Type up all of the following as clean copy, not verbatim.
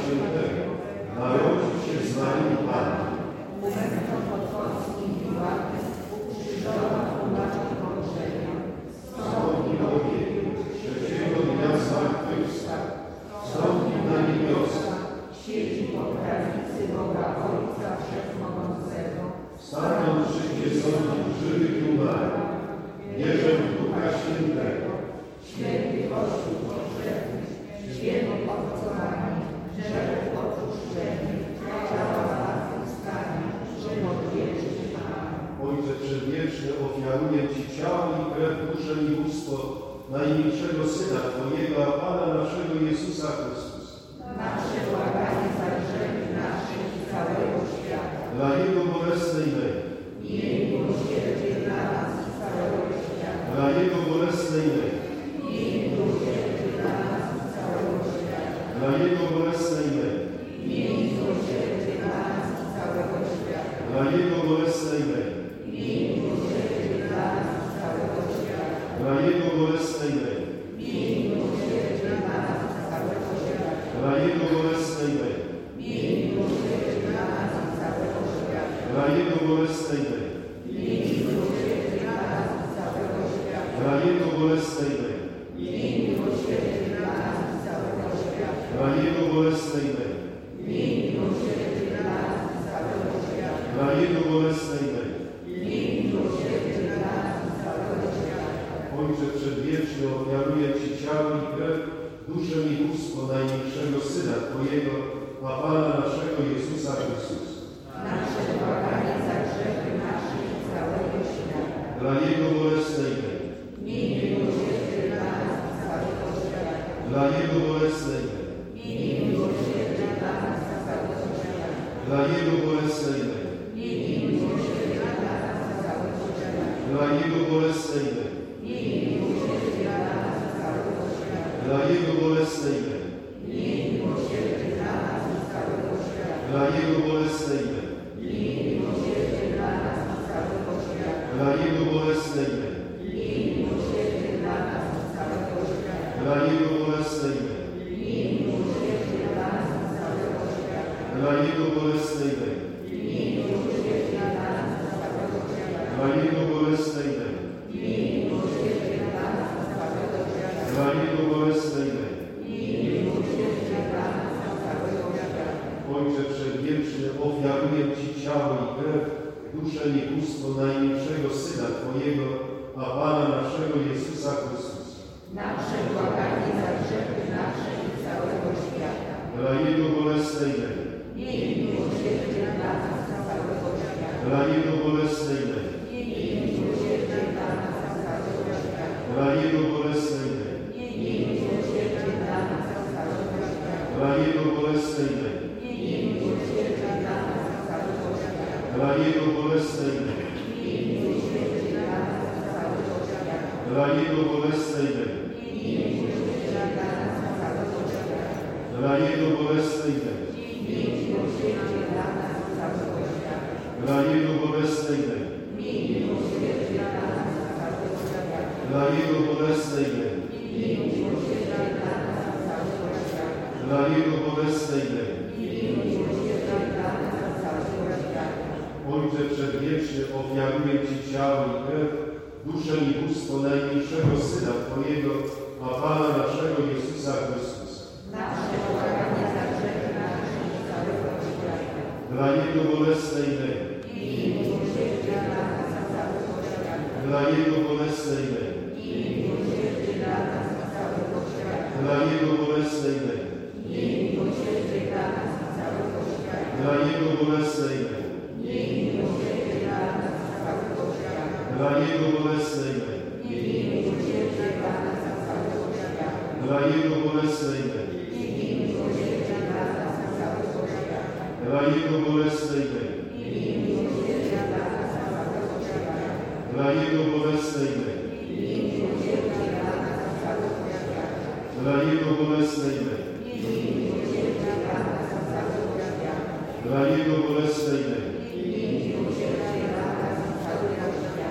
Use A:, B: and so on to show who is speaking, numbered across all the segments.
A: Świętego, narodził się z Maryi Panny.
B: Umęczon pod Pąckim Piłatem, ukrzyżowan u maczki Bożego.
A: Wstąpił do wieku, trzeciego dnia zmartwychwstał. Wstąpił na niebiosa.
B: Siedzi po prawicy Boga Ojca Wszechmogącego.
A: Staną przyjdzie sądzić żywych i umarłych. Wierzę w Ducha Świętego.
B: Święty Kościół powszechny, święty obcowanie, grzechów odpuszczenie, ciała zmartwychwstania, żywot wieczny.
A: Ojcze Przedwieczny, ofiaruję Ci ciało i krew, duszę i bóstwo najmilszego Syna Twojego, a Pana naszego Jezusa Chrystusa.
B: Nasze błaganie za grzechy nasze i całego świata.
A: Dla Jego bolesnej męki.
B: Miej miłosierdzie dla nas i całego świata.
A: Dla Jego bolesnej męki.
B: Miej miłosierdzie dla nas i całego świata.
A: Dla Jego bolesnej męki.
B: Miej miłosierdzie dla nas i całego świata.
A: Dla Jego bolesnej męki.
B: Miej miłosierdzie dla nas i całego świata.
A: Dla Jego bolesnej męki.
B: Miej miłosierdzie dla nas i całego świata.
A: Dla Jego bolesnej męki.
B: Miej miłosierdzie dla nas i całego świata.
A: Dla Jego bolesnej męki.
B: Miej miłosierdzie dla nas i całego świata.
A: Dla Jego bolesnej męki.
B: Miej miłosierdzie dla nas i całego świata.
A: Dla Jego bolesnej męki.
B: Miej miłosierdzie dla nas i całego świata.
A: Dla Jego bolesnej męki.
B: Miej miłosierdzie dla nas i całego świata.
A: Ojcze Przedwieczny, ofiaruję Ci ciało i krew, duszę i bóstwo najmilszego Syna Twojego, a Pana naszego Jezusa Chrystusa.
B: Nasze błaganie za grzechy nasze i całego świata.
A: Dla Jego bolesnej męki.
B: Miej miłosierdzie dla nas i całego świata.
A: Dla Jego bolesnej męki.
B: Miej miłosierdzie dla nas i całego świata.
A: Dla Jego bolesnej męki.
B: Miej miłosierdzie dla nas i całego świata.
A: Dla Jego bolesnej męki.
B: Miej miłosierdzie dla nas i całego świata.
A: Dla Jego bolesnej męki.
B: Miej miłosierdzie dla nas i całego świata.
A: Dla Jego bolesnej męki.
B: Miej miłosierdzie dla nas i całego świata.
A: Dla Jego bolesnej męki.
B: Miej miłosierdzie dla nas i całego świata.
A: Dla Jego bolesnej męki.
B: Miej miłosierdzie dla nas i całego świata.
A: Dla Jego bolesnej męki.
B: Miej miłosierdzie dla nas i całego świata.
A: Dla Jego bolesnej męki.
B: Miej miłosierdzie dla nas i całego świata.
A: Dla Jego bolesnej męki.
B: Miej miłosierdzie dla nas i całego świata.
A: Ojcze Przedwieczny, ofiaruję Ci ciało i krew, duszę i bóstwo najmilszego Syna Twojego, a Pana naszego Jezusa Chrystusa.
B: Nasze błaganie za grzechy nasze i całego świata.
A: Dla Jego bolesnej męki.
B: Miej miłosierdzie dla nas i całego świata.
A: Dla Jego bolesnej męki.
B: Miej miłosierdzie dla nas i całego świata.
A: Dla Jego bolesnej męki.
B: Miej miłosierdzie dla nas i całego świata.
A: Dla Jego bolesnej męki.
B: Miej miłosierdzie dla nas i całego świata.
A: Dla Jego bolesnej męki.
B: Miej miłosierdzie dla nas i całego świata.
A: Dla Jego bolesnej męki.
B: Miej miłosierdzie dla nas i całego świata.
A: Dla Jego bolesnej męki.
B: Miej miłosierdzie dla nas i całego świata.
A: Dla Jego bolesnej męki.
B: Miej miłosierdzie dla nas i całego świata.
A: Dla Jego bolesnej męki.
B: Miej miłosierdzie dla nas i całego świata.
A: Dla Jego bolesnej męki.
B: Miej miłosierdzie dla nas i całego świata.
A: Ojcze Przedwieczny, ofiaruję Ci ciało i krew, duszę i bóstwo najmilszego Syna Twojego, a Pana naszego Jezusa Chrystusa.
B: Nasze błaganie za grzechy nasze i całego świata.
A: Dla Jego bolesnej męki.
B: Miej miłosierdzie dla nas i całego świata.
A: Dla Jego bolesnej męki.
B: Miej miłosierdzie dla nas i całego świata.
A: Dla Jego bolesnej męki.
B: Miej miłosierdzie dla nas i całego świata.
A: Dla Jego bolesnej męki.
B: Miej miłosierdzie dla nas i całego świata.
A: Dla Jego bolesnej męki.
B: Miej miłosierdzie dla nas i całego świata.
A: Dla Jego bolesnej męki.
B: Miej miłosierdzie dla nas i całego świata.
A: Dla Jego bolesnej męki.
B: Miej miłosierdzie dla nas i całego świata.
A: Dla Jego bolesnej męki.
B: Miej miłosierdzie dla nas i całego świata.
A: Dla Jego bolesnej męki.
B: Miej miłosierdzie dla nas i całego świata.
A: Dla Jego bolesnej męki.
B: Miej miłosierdzie dla nas i całego świata.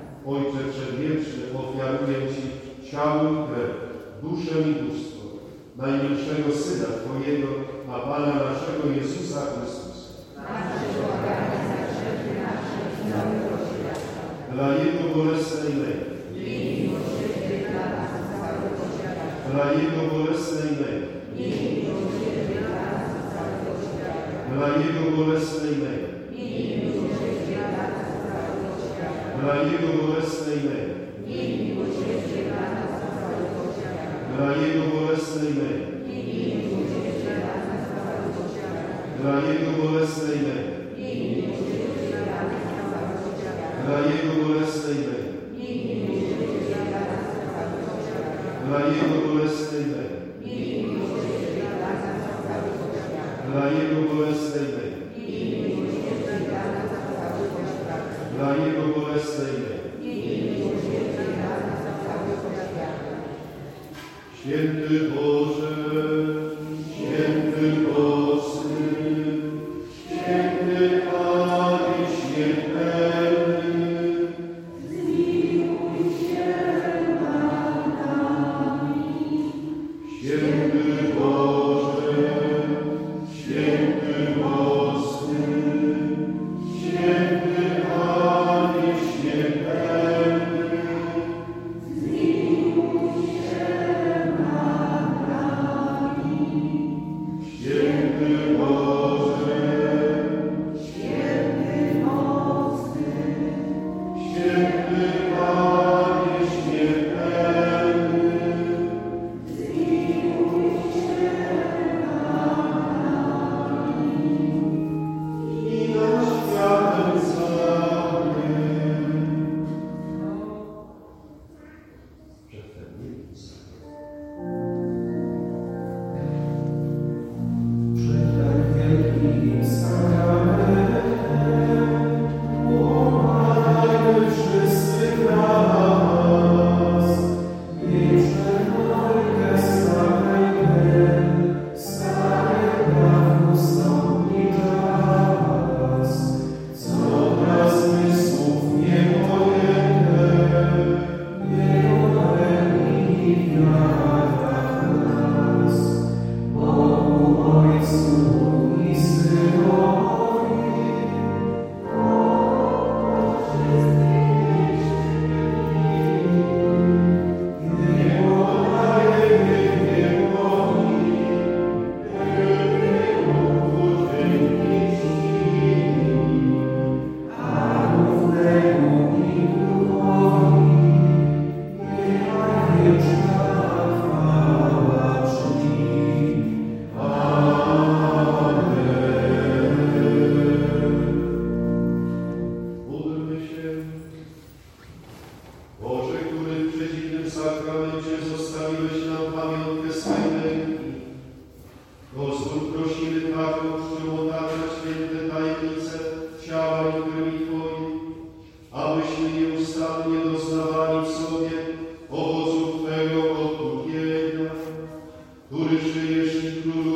A: Ojcze Przedwieczny, ofiaruję Ci ciało i krew, duszę i bóstwo najmilszego Syna Twojego, a Pana naszego Jezusa Chrystusa. Dla Jego bolesnej męki. Dla Jego bolesnej męki. Dla Jego bolesnej męki. Dla Jego bolesnej męki. Dla Jego bolesnej męki. Dla Jego bolesnej męki. Dla Jego bolesnej męki. Dla Jego bolesnej męki. Dla Jego bolesnej męki. Dla Jego bolesnej męki. Święty Boże, święty mocny, święty Panie śmiertelny, zmiłuj się nad nami. Święty Boże, święty mocny, święty Panie śmiertelny, zmiłuj się nad nami. Święty Boże, święty mocny, święty Panie śmiertelny, zmiłuj się nad nami i nad światem całym. Przedtem miłosierdzie.
C: Przed tak wielkim sakramentem błagajmy wszyscy nas. Niech wszelkie stawiajmy, stary praw ustąpi czas. Co dla zmysłów niepojęte, nie odrębni wiara nas. Bogu Ojcu i Synowi, nie podajemy wielkowi, utworzeni a równemu i duchowi, niechaj wieczna chwała czyni.
A: Módlmy się. Boże, który w przedziwnym sakramencie zostawiłeś nam pamiątkę swej męki, pozwól, prosimy, taką czcią otaczać święte tajemnice ciała i krwi Twojej, abyśmy nieustannie doznawali w sobie owoców Twego odkupienia, który żyjesz i królujesz